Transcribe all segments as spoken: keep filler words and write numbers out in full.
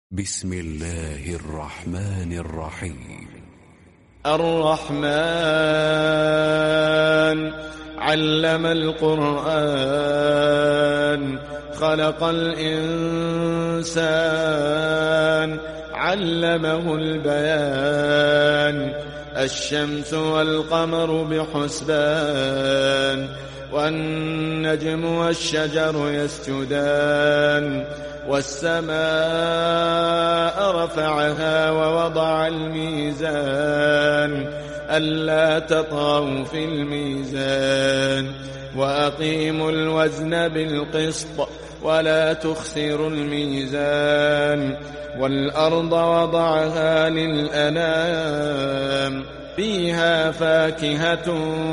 بسم الله الرحمن الرحيم. الرحمن علم القرآن خلق الإنسان علمه البيان الشمس والقمر بحسبان والنجم والشجر يسجدان والسماء رفعها ووضع الميزان ألا تطغوا في الميزان وأقيموا الوزن بالقسط ولا تخسروا الميزان والأرض وضعها للأنام فيها فاكهة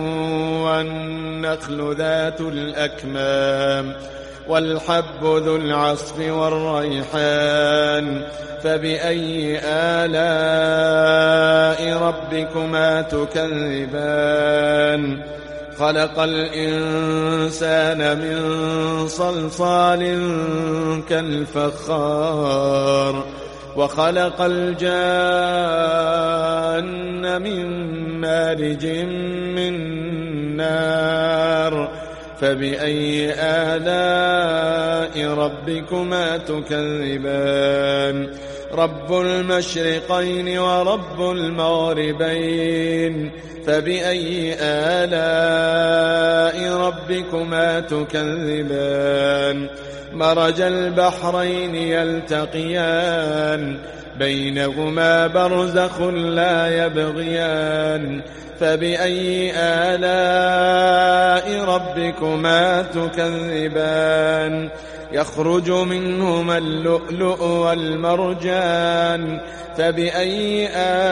والنخل ذات الأكمام والحب ذو العصف والريحان فبأي آلاء ربكما تكذبان خلق الإنسان من صلصال كالفخار وخلق الجان من مارج من نار فبأي آلاء ربكما تكذبان رب المشرقين ورب المغربين فبأي آلاء ربكما تكذبان مرج البحرين يلتقيان بينهما برزخ لا يبغيان فبأي آلاء ربكما تكذبان يخرج منهما اللؤلؤ والمرجان فبأي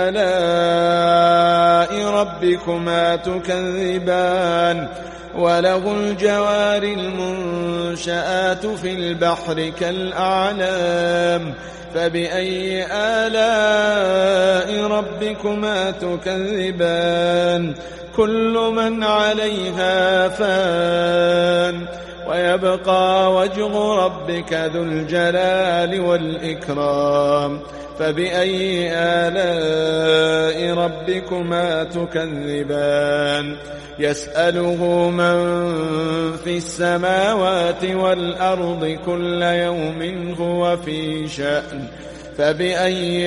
آلاء ربكما تكذبان وله الجوار المنشآت في البحر كالأعلام فبأي آلاء ربكما تكذبان كل من عليها فان ويبقى وجه ربك ذو الجلال والإكرام فبأي آلاء ربكما تكذبان يسأله من في السماوات والأرض كل يوم هو في شأن فبأي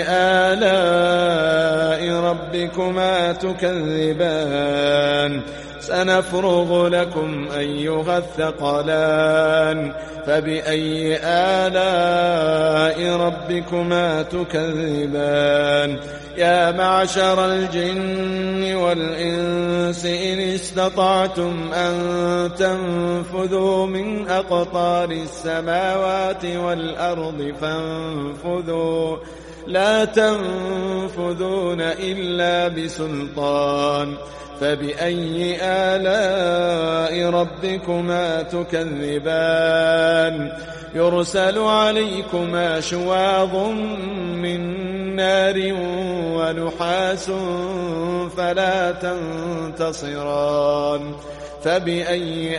آلاء ربكما تكذبان سنفرغ لكم أيها الثقلان فبأي آلاء ربكما تكذبان يا معشر الجن والإنس إن استطعتم أن تنفذوا من أقطار السماوات والأرض فانفذوا لا تنفذون إلا بسلطان فبأي آلاء ربكما تكذبان يرسل عليكما شواظ من نار ونحاس فلا تنتصران فبأي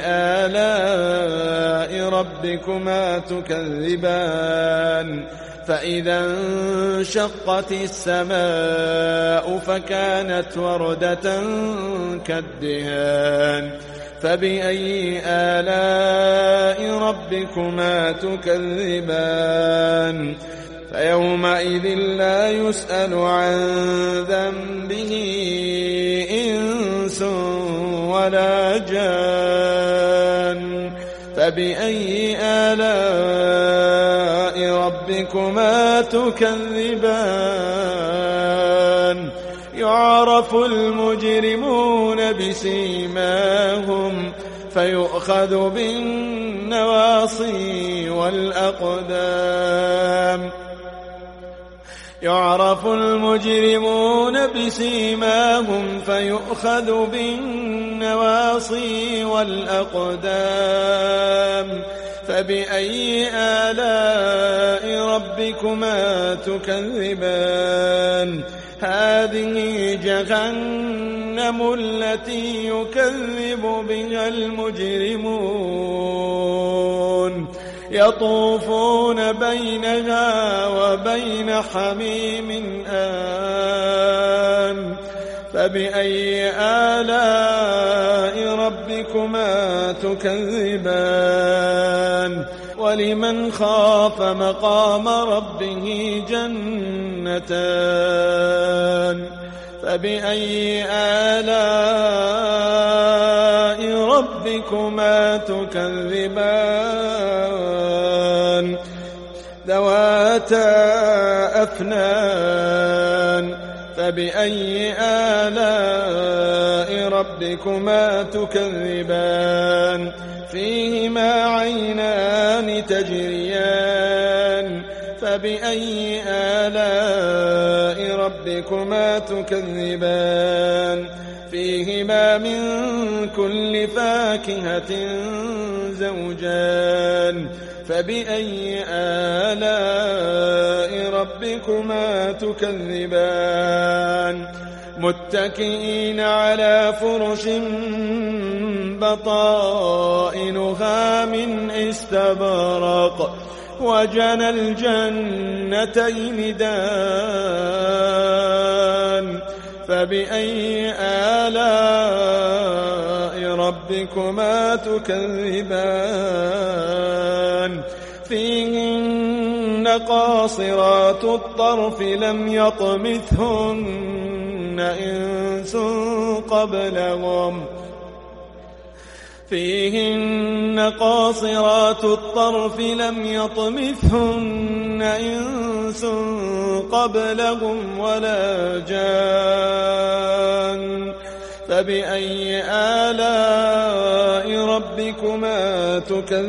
آلاء ربكما تكذبان فإذا انشقت السماء فكانت وردة كالدهان فبأي آلاء ربكما تكذبان فيومئذ لا يسأل عن ذنبه إنس ولا جان فبأي آلاء ربكما تكذبان يعرف المجرمون بسيماهم فيؤخذ بالنواصي والأقدام يعرف المجرمون بسيماهم فيؤخذ بالنواصي والأقدام فبأي آلاء ربكما تكذبان هذه جهنم التي يكذب بها المجرمون يطوفون بينها وبين حميم آن فبأي آلاء ربكما تكذبان ولمن خاف مقام ربه جنتان فبأي آلاء ربكما تكذبان ذواتا أفنان فبأي آلاء ربكما تكذبان فيهما عينان تجريان فبأي آلاء ربكما تكذبان فيهما من كل فاكهة زوجان فبأي آلاء ربكما تكذبان متكئين على فرش بطائنها من استبرق وجنى الجنتين دان فبأي آلاء ربكما تكذبان فيهن قاصرات الطرف لم يطمثهن إنس قبلهم فيهن قاصرات الطرف لم يطمثهن إنس قبلهم ولا جان فبأي آلاء ربكما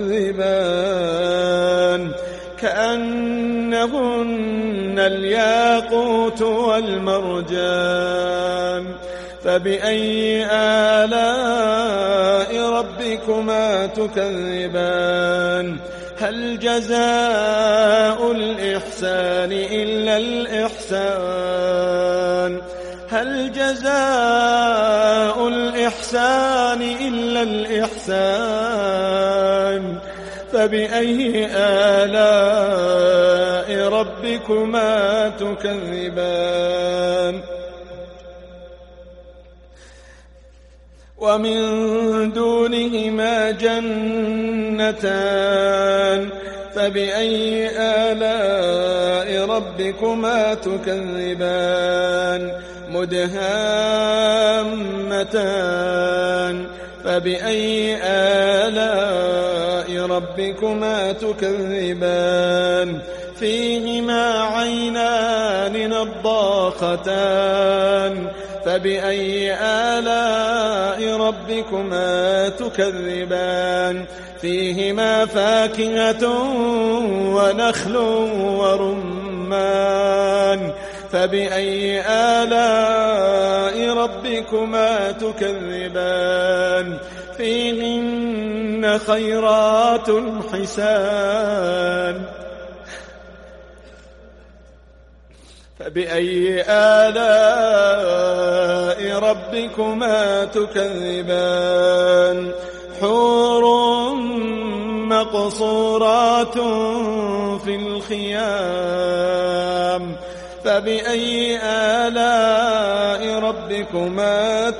تكذبان كأنهن الياقوت والمرجان فبأي آلاء ربكما تكذبان هل جزاء الإحسان إلا الإحسان هل جزاء الإحسان إلا الإحسان فبأي آلاء ربكما تكذبان ومن دونهما جنتان فبأي آلاء ربكما تكذبان مدهامتان فبأي آلاء ربكما تكذبان فيهما عينان نضاختان فبأي آلاء ربكما تكذبان فيهما فاكهة ونخل ورمان فبأي آلاء ربكما تكذبان فيهن خيرات حسان فبأي آلاء ربكما تكذبان حور مقصورات في الخيام فبأي آلاء ربكما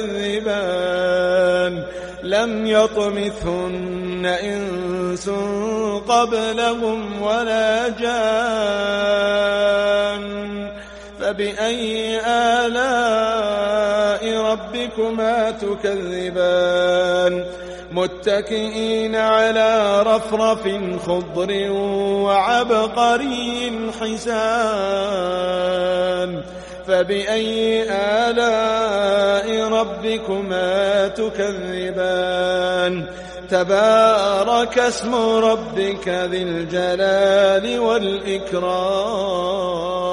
تكذبان لم يطمثهن إنس قبلهم ولا جان فبأي آلاء ربكما تكذبان متكئين على رفرف خضر وعبقري حسان فبأي آلاء ربكما تكذبان تبارك اسم ربك ذي الجلال والإكرام